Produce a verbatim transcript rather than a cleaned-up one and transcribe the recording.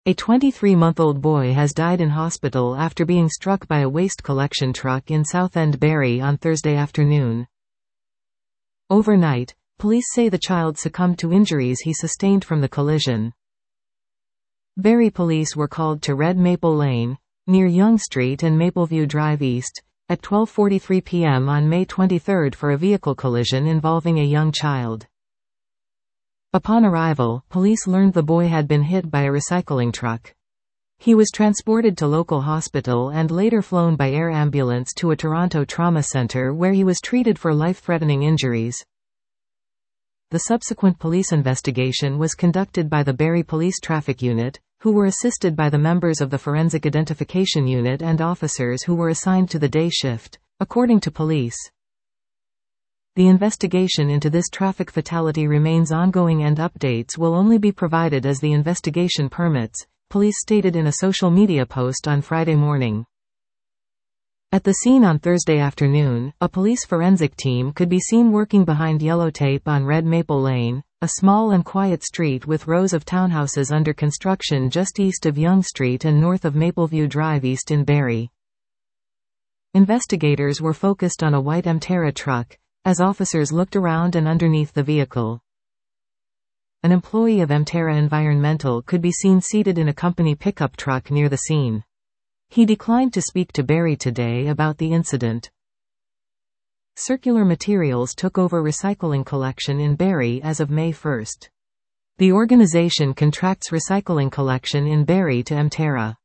A twenty-three-month-old boy has died in hospital after being struck by a waste collection truck in Southend Bury on Thursday afternoon. Overnight, police say the child succumbed to injuries he sustained from the collision. Bury police were called to Red Maple Lane, near Yonge Street and Mapleview Drive East, at twelve forty-three p m on May twenty-third for a vehicle collision involving a young child. Upon arrival, police learned the boy had been hit by a recycling truck. He was transported to local hospital and later flown by air ambulance to a Toronto trauma center where he was treated for life-threatening injuries. The subsequent police investigation was conducted by the Bury Police Traffic Unit, who were assisted by the members of the Forensic Identification Unit and officers who were assigned to the day shift, according to police. The investigation into this traffic fatality remains ongoing and updates will only be provided as the investigation permits, police stated in a social media post on Friday morning. At the scene on Thursday afternoon, a police forensic team could be seen working behind yellow tape on Red Maple Lane, a small and quiet street with rows of townhouses under construction just east of Yonge Street and north of Mapleview Drive East in Bury. Investigators were focused on a white Emterra truck, as officers looked around and underneath the vehicle. An employee of Emterra Environmental could be seen seated in a company pickup truck near the scene. He declined to speak to Bury Today about the incident. Circular Materials took over recycling collection in Bury as of May first. The organization contracts recycling collection in Bury to Emterra.